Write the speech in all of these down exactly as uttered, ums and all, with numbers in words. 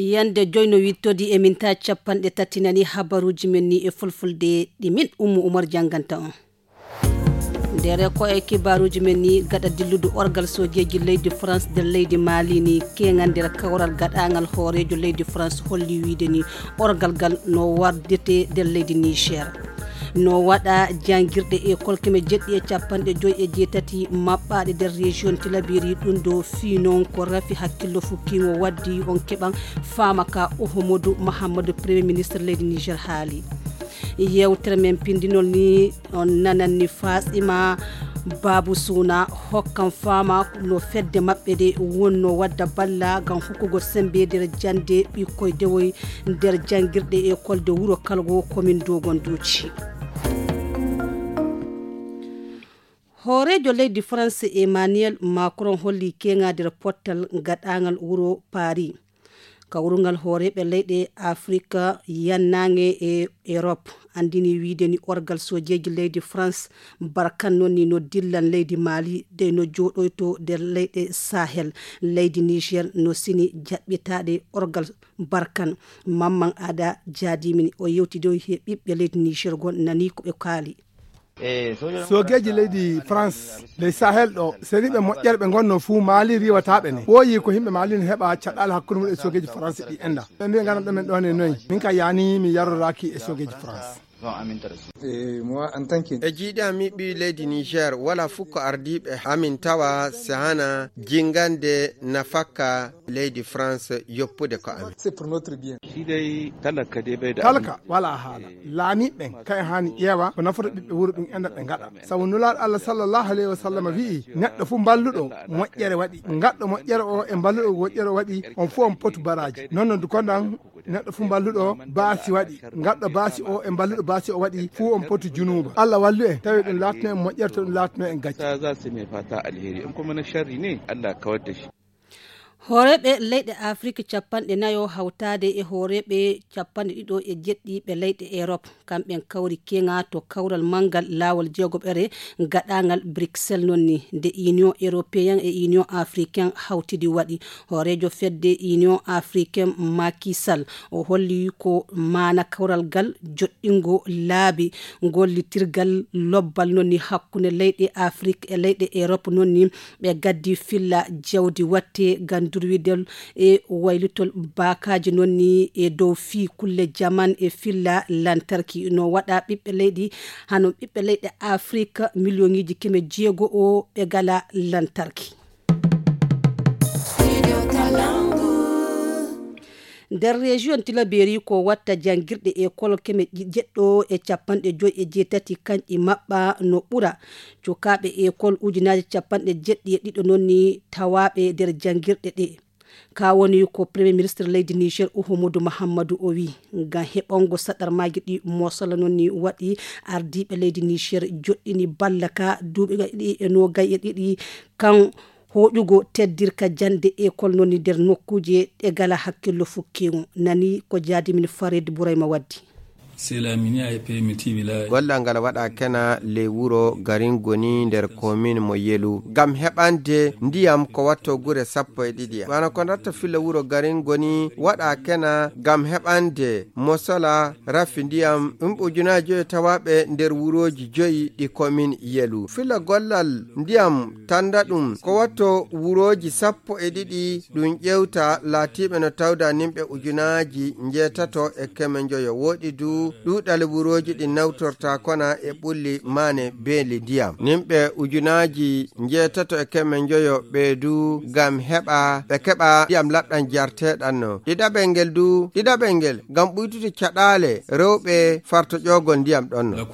yande joyno wittodi e minta capanɗe tati nani habaruji men ni e fulfulde ɗi min Umu Umar janganta on dere ko e kibaruji men ni gada dilludu orgal sojeji leydi France de leydi Mali ni kengandira kawral gadangal hoorejo leydi France holli wiide ni orgal gal no wardete de leydi Niger no wada jangirde e kolkeme jeddi e capanɗe joy e jeetati mabbaade der région Tilabiri ɗum do finon ko rafi hakkillo fukkimo waddi on keɓan famaka Ouhamadou Mahamadou premier ministre leydi Niger haali yewtere men pindinol ni on nananni Fatima Babu Suna hokkam fama no fedde mabbe de wonno wadda balla gam hokkugo sembe der jande bikkoy dewoy der jangirde e école de wuro kalgo commune dogon duuci horejo leydi France Emmanuel Macron holli kenga der portal gadangal wuro Paris kawrungal horeɓe leyɗe Afrique yannange e Europe andini wiide ni orgal sojeji leydi France barkan nonni no dillan leydi Mali de no joɗoyto der leyɗe Sahel leydi Niger no sini jaɓɓitaɗe orgal barkan Mamman Ada Jadimin o yewtido he ɓiɓɓe leydi Niger gon nani ko ɓe kaali sogeji leydi France ley Sahel ɗo seni ɓe moƴƴere ɓe gonno fuu Mali riwataɓe ne ɓooyi ko yimɓe Mali ne heɓa caɗɗal hakkude mum e sogeji France ɗi enda ɓe mbi ganam ɗumen ɗon e noyi min ka yani mi yaroraki e sogeji France e jiiɗi ami ɓi leydi Niger wala fukko ardiɓe amin tawa sehana jingande nafakka leydi France yoppude ko amin kalka wala haala laamiɓen kay hani ƴeewa ko nafata ɓiɓɓe wuuro ɗum enda ɓe gaɗa sabu nulaɗo Allah sallllahu alayhi wa sallam wi neɗɗo fuu balluɗo moƴƴere waɗi gaɗɗo moƴƴere o e balluɗo moƴƴere o waɗi on fuu on potu baraji noon no dukonɗan neɗɗo fuu balluɗo baasi waɗi gaɗɗo baasi o e balluɗo baasi o waɗi fuu on poti junuba Allah wallu en tawi ɗum latno en moƴƴere to ɗum latno en gacci za su mai fata alheri in kuma na sharri ne Allah kawar da shi horeɓe leyɗe Afrique capanɗe nayo hawtade e horeɓe capanɗe ɗiɗo e jeɗɗiɓe leyɗe Europe kamɓen kawri kenga to kawral mangal lawol jeegoɓere gaɗangal Bruxelles nonni de Union européen e Union africain hawtidi waɗi horejo fedde Union africain Macky Sall o holli ko mana kawral gal joɗɗingo laabi gollitirgal lobbal nonni hakkunde leyɗe Afrique e leyɗe Europe nonni ɓe gaddi filla jawdi watte gandu durwidel e waylitol bakaji nonni e dow fi kulle jaman e filla lantarki no wada ɓiɓɓe leydi hano ɓiɓɓe leyɗe Afrique millioniji keme jeego o ɓe gala lantarki der région Tilaberi ko watta jangirde e kol keme jeddo e capanɗe joy e jeetati kanƴi mabba no ɓura cokaɓe e kol ujunaji capanɗe jeɗɗi e ɗiɗo nonni tawaɓe der jangirde ɗe ka woni ko premier ministre leydi Niger Ouhamadou Mahamadou o wi ngam heɓongo saɗarmaji ɗi mosala nonni waɗi ardiɓe leydi Niger joɗɗini balla ka duuɓi ɗi e nogay e ɗiɗi kan hoƴugo teddirka jande école nonni der nokkuje e gala hakkillo fukkigo nani ko Jadimin Farid Bourayma waddi gollal ngal waɗa kena ley wuro garin goni nder commune mo Yelu gam heɓande ndiyam ko watto gure sappo e ɗiɗi wana ko datta filla wuro garin goni waɗa kena gam heɓande mosola raffi ndiyam ɗum ujunaji joyi tawaɓe nder wuroji joyi ɗi commune Yelu filla gollal ndiyam tanda ɗum ko watto wuroji sappo e ɗiɗi ɗum ƴewta laatiɓe no tawda nimɓe ujunaji jeetato e keme joyo woɗi du ɗuɗal wuroji ɗi nawtorta kona e ɓulli mane beeli ndiyam nimɓe ujunaji jeetato e keme joyo ɓeedu gam heɓa ɓe keɓa ndiyam laɓɗam jarteɗan no ɗiɗaɓel ngel du ɗiɗaɓel ngel gam ɓuytude caɗale rewɓe farto ƴogol ndiyam ɗon no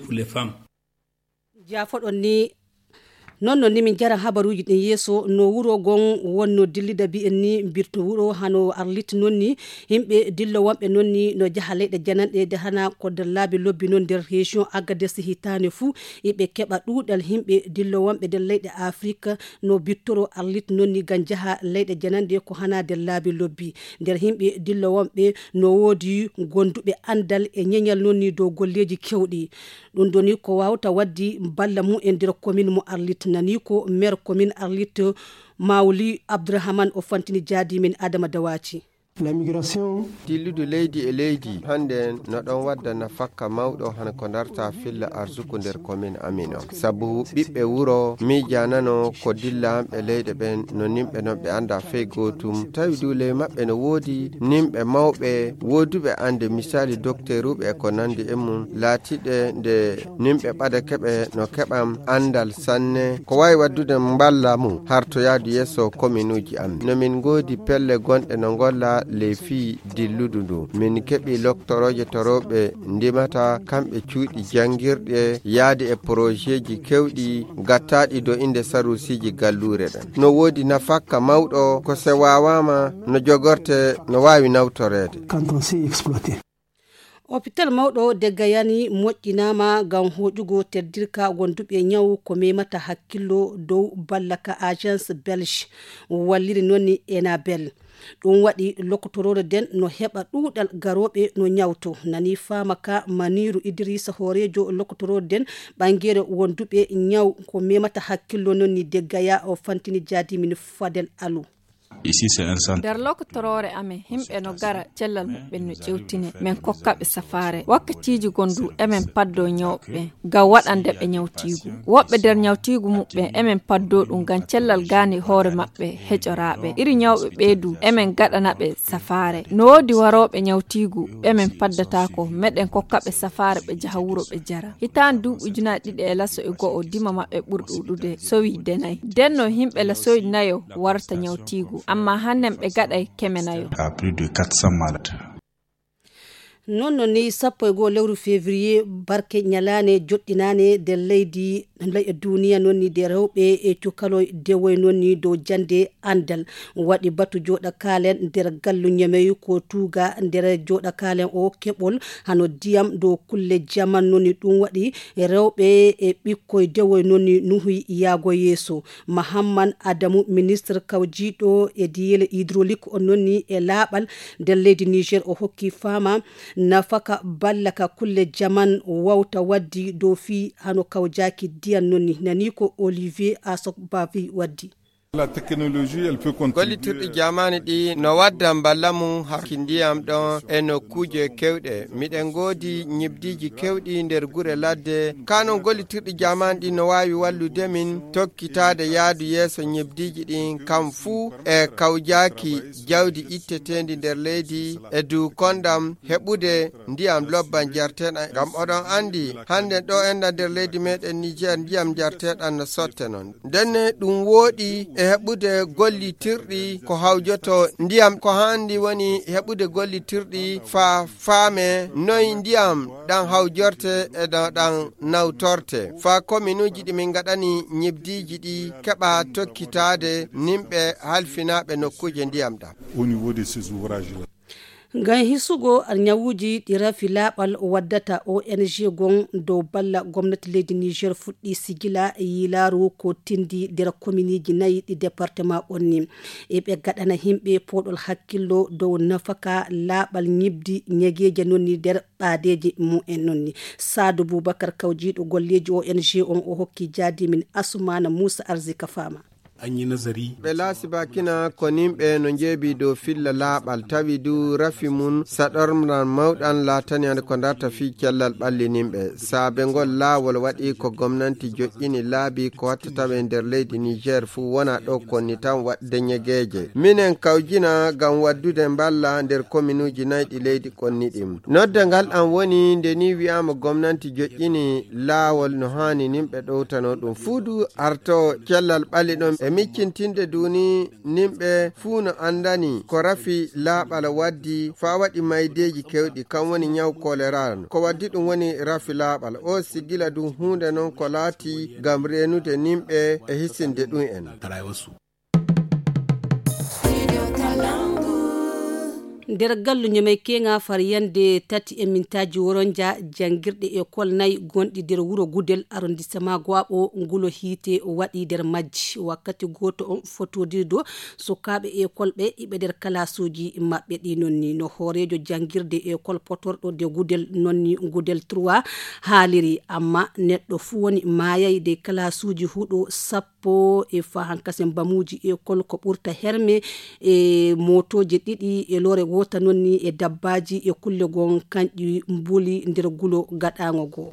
jafoɗon ni non no nimin jara habaruji ɗin yeso no wuro gon wonno dillida bi en ni birto wuro hano arlit nonni himɓe dillo wonɓe nonni no jaha leyɗe jananɗe de hana ko nder laabi lobbi non nder région Agadez hitane fou iɓe keɓa ɗuɗal himɓe dillo wonɓe nder leyɗe Afrique no bittoro arlit nonni gan jaha leyɗe jananɗe ko hana nder laabi lobbi nder himɓe dillo wonɓe no woodi gonduɓe andal e ñeñal nonni dow golleji kewɗi ɗum doni ko wawta waddi balla mum e nder commune mo arlit nani ko maire commune Arlit Mawli Abdourahmane o fantini Jadimin Adama Dawaci La migration dilludu leydi e leydi hande no ɗon wadda nafakka mawɗo han ko darta filla arsuku nder commune amin o sabu ɓiɓɓe wuro mijanano ko dilla hamɓe leyɗe ɓen no nimɓe non ɓe anda fey gotum tawi duule maɓɓe no woodi nimɓe mawɓe woduɓe ande misali docteur uɓe ko nandi e mum laatiɗe nde nimɓe ɓada keɓe no keɓam andal sanne ko wawi waddude mballa mum har to yaadu yesso commune uji am nomin goodi pelle gonɗe no golla lefi dilludu ndu min keɓi loktoroje toroɓe ndimata kamɓe cuuɗi jangirɗe yaade e projet ji kewɗi gattaɗi do inde sarusiji gallure ɗen no woodi nafakka mawɗo ko se wawama no jogorte no wawi nawtorede quand on s'est exploité. hôpital mawɗo de gayani moƴƴinama ngam hoƴugo teddirka wonduɓe ñaw ko memata hakkillo dow ballaka agence belge walliri nonni enabel ɗum waɗi lokotorore den no heɓa ɗuɗal garoɓe no ñawto nani famaka maniru idrissa horejo lokotorore den ɓangere wonduɓe ñaw ko memata hakkillo nonni de gaya o fantini jadimin fadel alou. Ici c'est un centre. Der lokotorore ame himɓe no gara cellal mabɓe no ƴewtine men kokkaɓe safare wakkatiji gondu emen paddo ñawɓe ngam waɗande ɓe ñawtigu woɓɓe nder ñawtigu muɓɓe emen paddo ɗum ngam cellal gani hoore maɓɓe heƴoraɓe iri ñawɓe ɓeydu emen gaɗanaɓe safare no woodi waroɓe ñawtigu emen paddata ko meɗen kokkaɓe safare ɓe jaha wuro ɓe jara hitande duuɓi ujunaje ɗiɗi e lasso e go'o dima maɓɓe ɓurɗo ɗuɗude sowi denayi denno himɓe lasoyi nayo warta ñawtigu amma hannden ɓe gaɗay kemenayo À plus de quatre cents malades. non non ni sappo e goo lewru février barke ñalane joɗɗinane de leydi ley duniya noon ni de rewɓe e cukalo dewoy noon ni dow jande andal waɗi batu joɗa kalen nder gallu ñameyu ko tuga nder joɗa kalen o keɓol hano diyam dow kulle jaman noon ni ɗum waɗi rewɓe e ɓikkoye dewoy noon ni nuhi yaago yeeso mahamman adamu ministre kawjiɗo e diyele hydraulique on noon ni e laaɓal nder leydi niger o hokki fama nafaka ballaka kulle jaman wawta waddi dow fi hano kawjaki diyan nonni nani ko Olivier Asok Bavi waddi. La technologie elle peut continuer. Gollitirɗi jamani ɗi no wadda balla mum hakki ndiyam ɗon e nokkuje kewɗe miɗen goodi ñibdiji kewɗi nder gure ladde kanon gollitirɗi jamani ɗi no wawi wallude min tokkitade yaadu yeeso ñibdiji ɗin kam fuu e kawjaki jawdi ittetendi nder leydi e du kondam heɓude ndiyam lobban jarteɗan ngam oɗon andi hande ɗo enna nder leydi meɗen Niger ndiyam jarteɗan no sotte non denne ɗum wooɗi e heɓude gollitirɗi ko hawjoto ndiyam ko handi woni heɓude gollitirɗi fa faame noy ndiyam ɗan hawjorte e no ɗan nawtorte fa kommunuji ɗi min gaɗani ñibdiji ɗi keɓa tokkitade nimɓe halfinaɓe nokkuje ndiyam ɗam au niveau de ces ouvrages là. ngam hisugo ñawuji ɗi rafi laaɓal waddata O N G gon dow balla gomnati leydi Niger fuɗɗi sigila yilaru ko tindi nder kommuniji nayi ɗi département onni e ɓe gaɗana himɓe poɗol hakkillo dow nafaka laaɓal ñibdi ñegeje nonni nder ɓaadeji mu'en nonni Sadou Boubacar kawjiɗo golleji O N G on o hokki jaadimin Asumana Moussa Arzika Fama. an yi nazari ɓe laasi bakina ko nimɓe no jeebi dow filla laaɓal tawi du rafi mum saɗornan mawɗan laatani hande ko darta fi cellal ɓalli nimɓe saabe ngol laawol waɗi ko gomnanti joƴƴini laabi ko wattataɓe nder leydi Niger fuu wona ɗo konni tan waɗde ñegeje minen kawjina ngam waddude mballa nder commune uji nayɗi leydi konni ɗim nodde ngal an woni nde ni wiyama gomnanti joƴƴini laawol no hani nimɓe ɗowtano ɗum fuudu arto cellal ɓalli ɗon e miccintinde duni nimɓe fuu no andani ko rafi laaɓal waddi fa waɗi maydeji kewɗi kam woni ñaw kolera ko waddi ɗum woni rafi laaɓal o sigila ɗum hunde noon ko laati ngam renude nimɓe e hissinde ɗum en nder gallu ñamay kenga far yande tati e mintaji woronja jangirɗe école nayi gonɗi nder wuro Gudel arrondissement Gwabo ngulo hiite waɗi nder majji wakkati goto on fotodirdo sukaɓe école ɓe iɓe nder kalasuji maɓɓe ɗi nonni no horejo jangirde école potorɗo de Gudel nonni Gudel trois haaliri amma neɗɗo fu woni mayayde kalasuji huɗo sappo sappo e fa hankasen bamuji école ko ɓurta herme e motoje ɗiɗi e lore wota nonni e dabbaji e kulle gon kanƴi mbuli nder gulo gaɗago goo.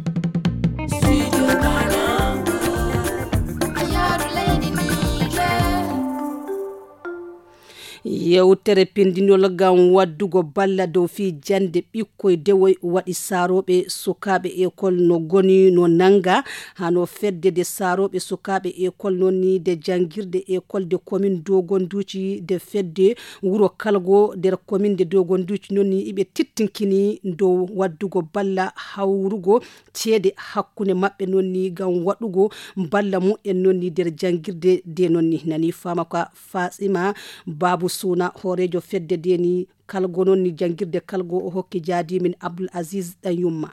Yewtere pendinol gam waddugo balla dow fi jande ɓikkoye dewoy waɗi saroɓe sukaɓe école no goni no nanga hano fedde de saroɓe sukaɓe école non ni de jangirde école de commune Dogonduci de fedde wuro kalgo der commune de Dogonduci non ni iɓe tittinkini dow waddugo balla hawrugo ceede hakkunde maɓɓe non ni gam waɗugo balla mu'en non ni der jangirde de non ni nani fama ka Fatima Babou Suna horejo fedde deni kalgo non ni jangirde kalgo o hokki jaadi min Abdul Aziz Danyumma.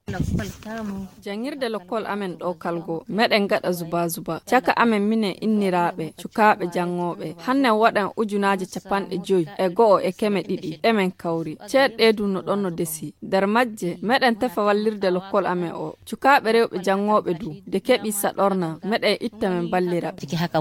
jangirde lokol amen ɗo kalgo meɗen gaɗa zuba zuba caka amen mine inniraɓe cukaɓe jangoɓe hanne waɗan ujunaje capanɗe joyi e go'o e keme ɗiɗi emen kawri ceeɗɗedu no ɗon no desi nder majje meɗen tefa wallirde lokol amen o cukaɓe rewɓe jangoɓe du de keɓi saɗorna meɗen itta men ballira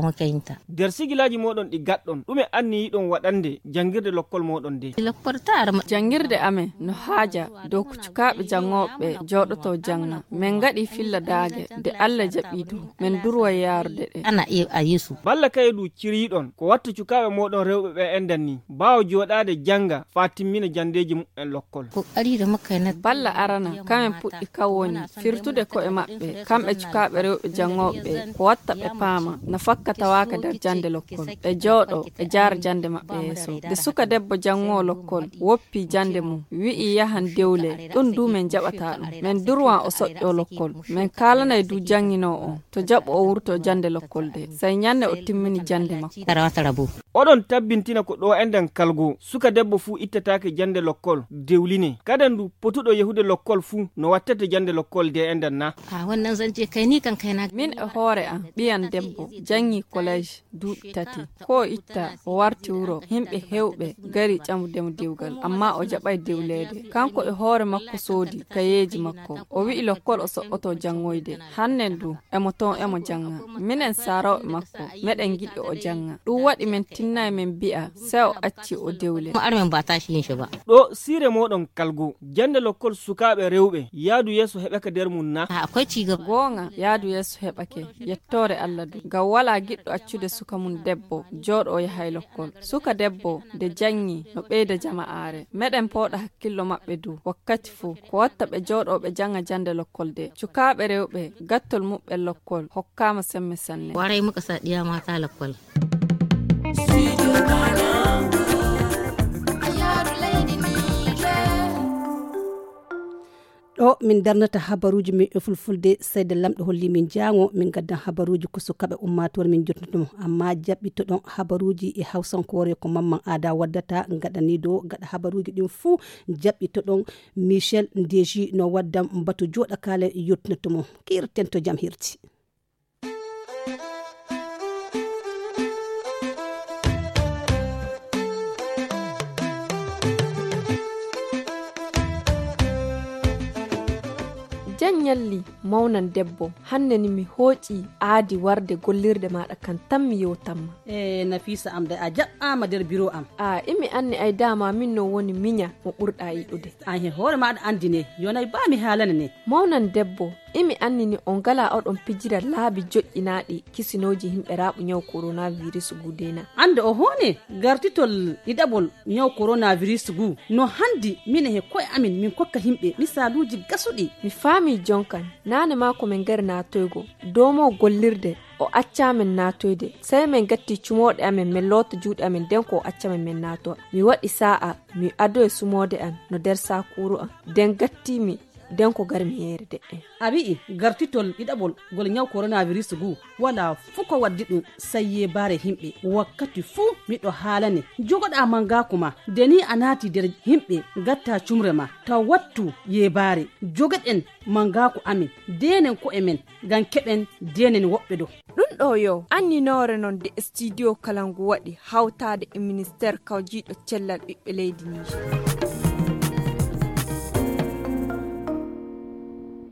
nder sigilaji moɗon ɗi gaɗɗon ɗume anni yiɗon waɗande jangirde lokol moɗon de jangirde amen no haaja dow cukaɓe jangoɓe joɗoto janga men gaɗi filla daage de Allah jaɓi du men durwa yarude ɗe ana a yesu balla kaydu ciriɗon ko watta cukaɓe moɗon rewɓe ɓe endan ni bawo joɗade janga fa timmina jandeji mu'en lokkol ko arida makka na balla arana kamen puɗɗi kawoni firtude ko e maɓɓe kamɓe cukaɓe rewɓe jangoɓe ko watta ɓe paama na fakkata waka nder jande lokkol ɓe jooɗo ɓe jara jande maɓɓe yeeso de suka debbo jango lokkol woppi jande mum wi'i yahan dewle ɗum du men jaɓata ɗum men durwa o soƴƴo lokkol men kalanay du jangino o to jaɓo o wurto jande lokkol de say ñande o timmini jande makko tarawatarabu oɗon tabbintina ko ɗo enden kalgo suka debbo fu ittatake jande lokkol dewline kadan du potuɗo yahude lokkol fu no wattata jande lokkol de enden na a wannan zance kai ni kan kai na min e hoore am ɓiyan debbo jangi collège duuɓi tati ko itta o warti wuro himɓe hewɓe gari ƴamudemo dewgal amma o jaɓay dewlede kanko e hoore makko soodi kayeji makko o wi'i lokkol o soɓɓoto jangoyde hannen du emo ton emo janga minen sarawɓe makko meɗen giɗi o janga ɗum waɗi men tinnayi men bi'a sey o acci o dewle armen ba tashi yin shi ba ɗo sire moɗon kalgo jande lokkol sukaɓe rewɓe yaadu yeeso heɓaka nder mum na akwai cigaba gonga yaadu yeeso heɓake yettore Allah du gaw wala giɗɗo accude suka mum debbo jooɗo o yahay lokkol suka debbo de jangi no ɓeyda jama'are meɗen pooɗa hakkillo maɓɓe du wakkati fu ko watta ɓe jooɗoɓe janga jande lokkol de cukaɓe rewɓe gattol muɓɓe lokkol hokkama semme sanne waray muka sa ɗiya mata lokkol ɗo min darnata habaruji min e fulfulde sayde lamɗo holli min jango min gaddan habaruji ko sukaɓe ummatore min jottuɗum amma jaɓɓito ɗon habaruji e hawsankore ko mamman ada waddata gaɗani do gaɗa habaruji ɗin fuu jaɓɓito ɗon Michel Ndeji no waddam batu joɗa kale yottunotomo kirten to jam hirti. janyalli mawnan debbo hanne ni mi hooƴi aadi warde gollirde maɗa kan tan mi yewtanma e Nafisa am de a jaɓɓama nder bureau am a imi anni ay dama min no woni miña mo ɓurɗa yiɗude a hen hoore maɗa andine yonay ba mi haalana ne mawnan debbo imi annini on gala oɗon pijira laabi joƴƴinaɗi kisinoji himɓe raaɓu ñaw coronavirus gudena ande o hone gartitol ɗiɗaɓol ñaw coronavirus gu no handi min he koye amin min kokka himɓe misaluji gasuɗi mi faami jonkan nane ma ko min gari natoygo domo gollirde o accamen natoyde sey min gatti cumoɗe amen min loota juuɗe amen den ko o accamen min nato mi waɗi sa'a mi ado e sumode an no nder sakuru an den gattimi den ko gar mi yeere de a wi'i gartitol ɗiɗaɓol gol ñaw coronavirus gu wala fuu ko waddi ɗum sayye bare himɓe wakkati fuu miɗo haalane jogoɗa mangaku ma deni a naati nder himɓe gatta cumre ma taw wattu yebare jogoɗen mangaku amin denen ko emen ngam keɓen denen woɓɓe ɗo ɗum ɗo yo anninore non de studio kalangu waɗi hawtade e ministére kawjiɗo cellal ɓiɓɓe leydi Niger.